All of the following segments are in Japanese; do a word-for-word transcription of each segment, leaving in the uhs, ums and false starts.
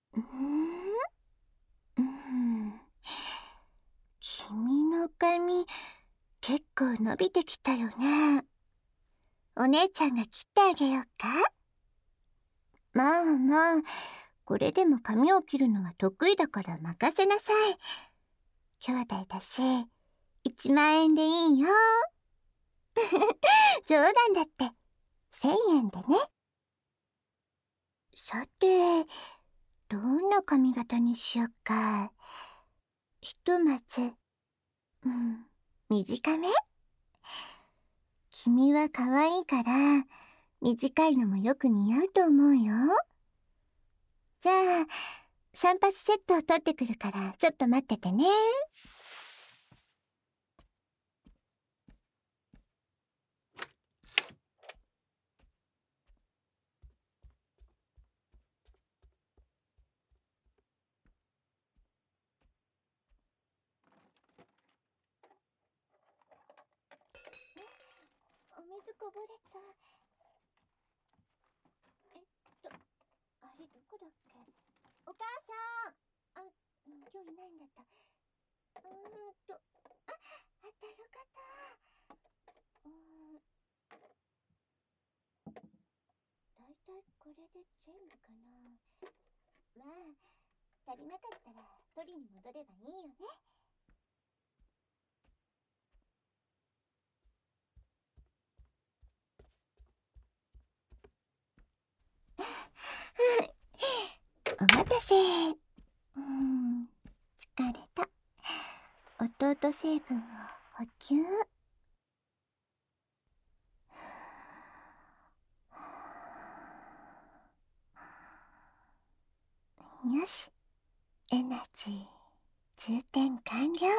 うーん、うん。君の髪、結構伸びてきたよね。お姉ちゃんが切ってあげようか？まあまあ、これでも髪を切るのは得意だから任せなさい。兄弟だし、いちまん円でいいよ。冗談だって、せんえんでね。さて、どんな髪型にしよっか。ひとまず、うん、短め？君は可愛いから、短いのもよく似合うと思うよ。じゃあ、散髪セットを取ってくるから、ちょっと待っててね。お水こぼれた。えっと、あれどこだっけ？お母さん！あ、今日いないんだった。うーんと、あ、あったよかった。うーん、だいたいこれで全部かな。まあ、足りなかったら取りに戻ればいいよね。お待たせ。うーん、疲れた。弟成分を補給。よし、エナジー充填完了。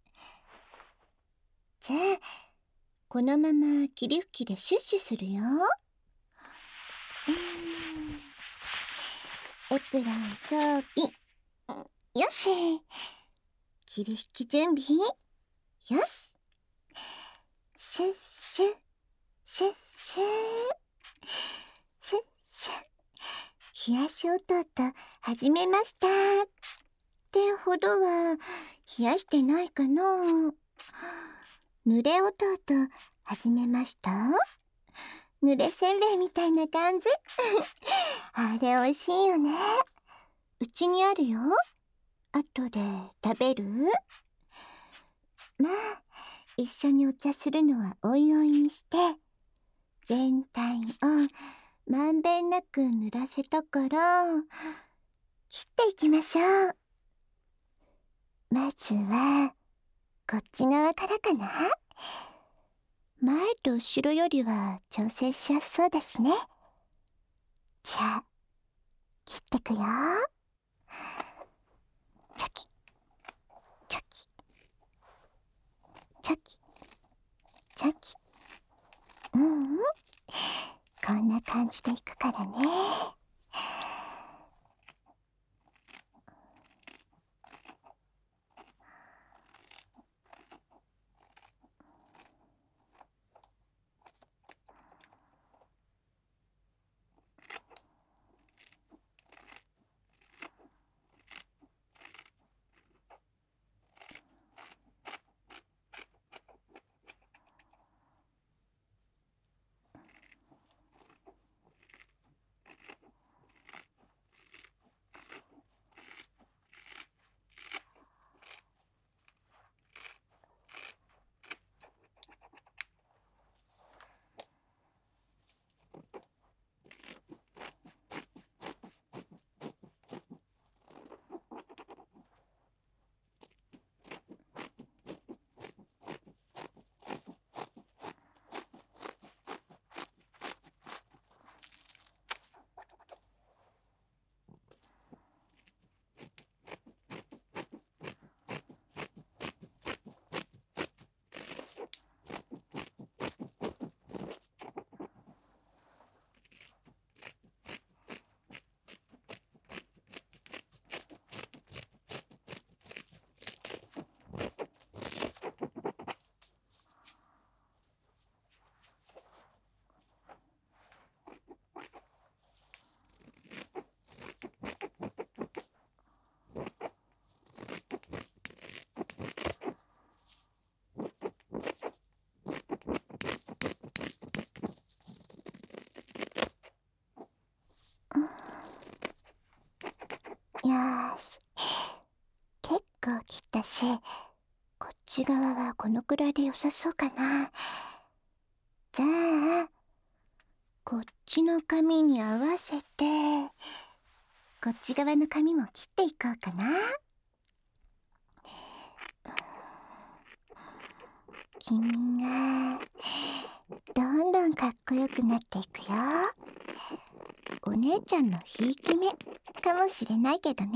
じゃあ、このまま霧吹きでシュッシュするよ。うーん、エプロン装備。よし。霧吹き準備。よし。シュッシュ、シュッシュ、シュッシュ。冷やし弟始めました。ってほどは冷やしてないかな。濡れ弟始めました。濡れせんべいみたいな感じ。あれ美味しいよね。うちにあるよ。後で食べる？まあ、一緒にお茶するのはおいおいにして、全体をまんべんなく濡らせたから、切っていきましょう。まずは、こっち側からかな。前と後ろよりは調整しやすそうだしね。じゃあ、切ってくよ。チョキ、チョキ、チョキ、チョキ。うん、こんな感じでいくからね。 ーし。結構切ったし、こっち側はこのくらいで良さそうかな。じゃあ、こっちの髪に合わせて、こっち側の髪も切っていこうかな。君が、どんどんかっこよくなっていくよ。お姉ちゃんのひいき目かもしれないけどね。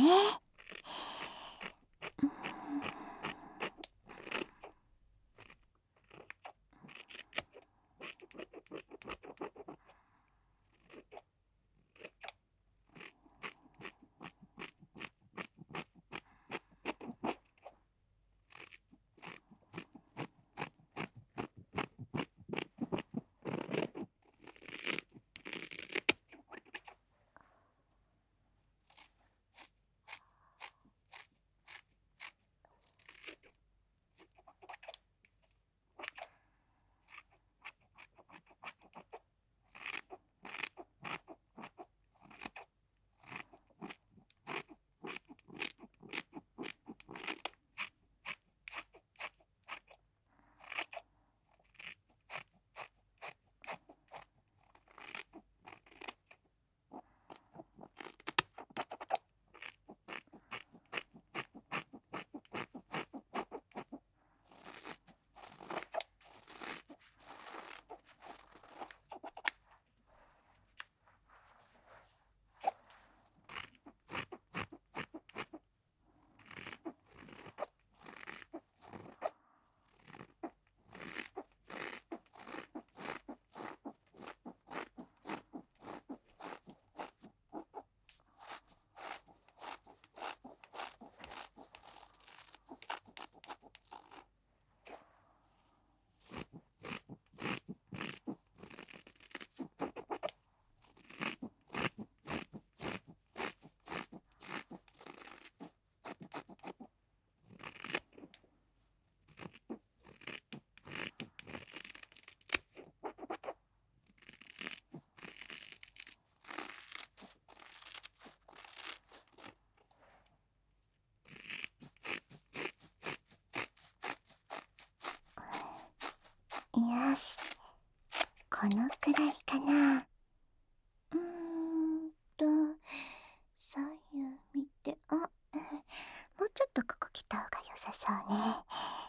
よし、このくらいかな。うーんと、左右見て、あ、もうちょっとここ来た方が良さそうね。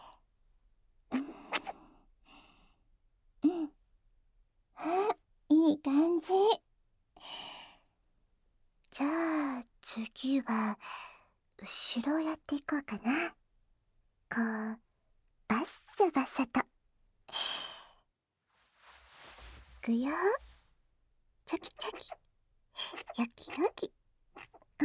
うん、うん、あ、いい感じ。じゃあ次は後ろをやっていこうかな。こうバッサバサと。いくよ。チョキチョキ、よきよき。あ、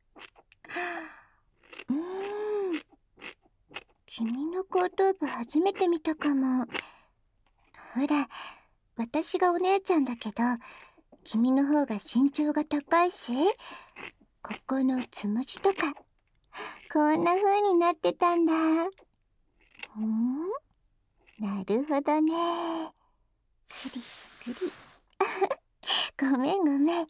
うーん、君の後頭部初めて見たかも。ほら、私がお姉ちゃんだけど、君の方が身長が高いし、ここのつむじとかこんな風になってたんだ。ふん、なるほどね。くりくり。ごめんごめん。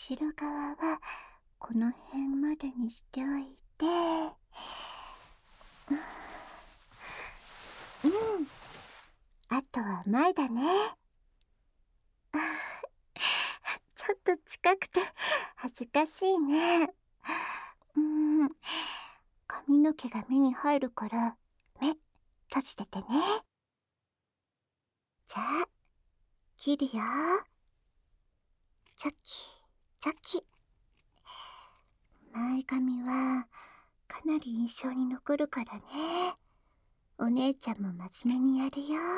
後ろ側はこの辺までにしておいて、うん、あとは前だね。ちょっと近くて恥ずかしいね。うん、髪の毛が目に入るから目閉じててね。じゃあ切るよ。チョキチョキ。前髪はかなり印象に残るからね。お姉ちゃんも真面目にやるよ。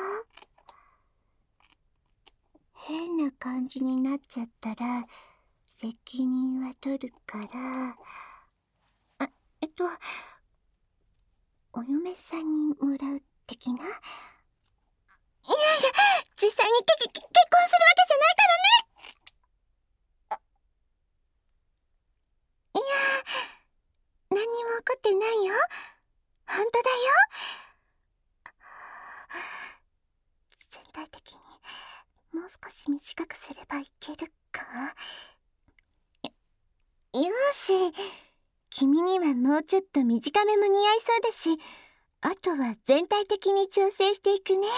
変な感じになっちゃったら責任は取るから、あ、えっとお嫁さんにもらう的な。いやいや、実際にけけ結婚するわけじゃないからね。いやー、何にも起こってないよ。本当だよ。全体的にもう少し短くすればいけるか。よし、君にはもうちょっと短めも似合いそうだし、あとは全体的に調整していくね。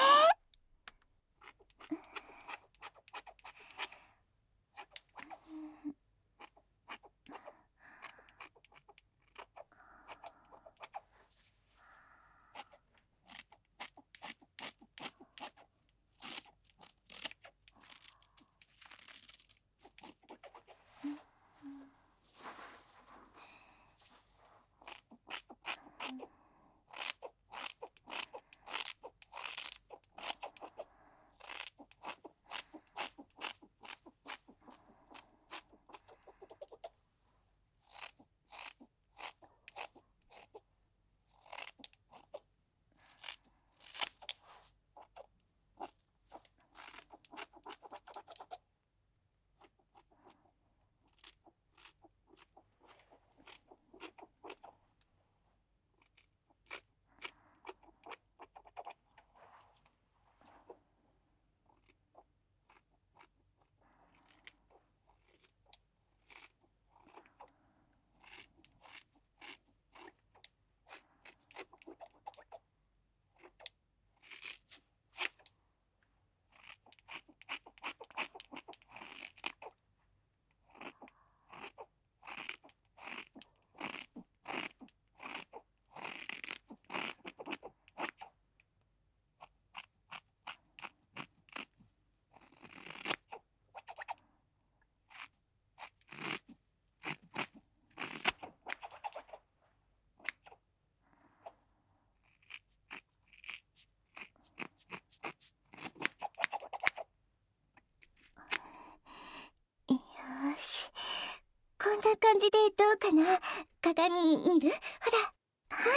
よし、こんな感じでどうかな。鏡見る？ほら、はい。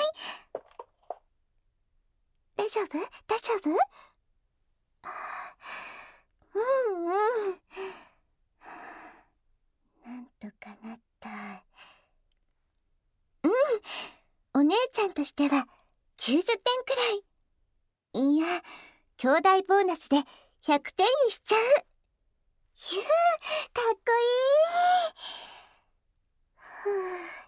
大丈夫？大丈夫？うんうん。なんとかなった。うん、お姉ちゃんとしてはきゅうじゅってんくらい。いや、兄弟ボーナスでひゃくてんにしちゃう。ひゅー、かっこいい。ふう。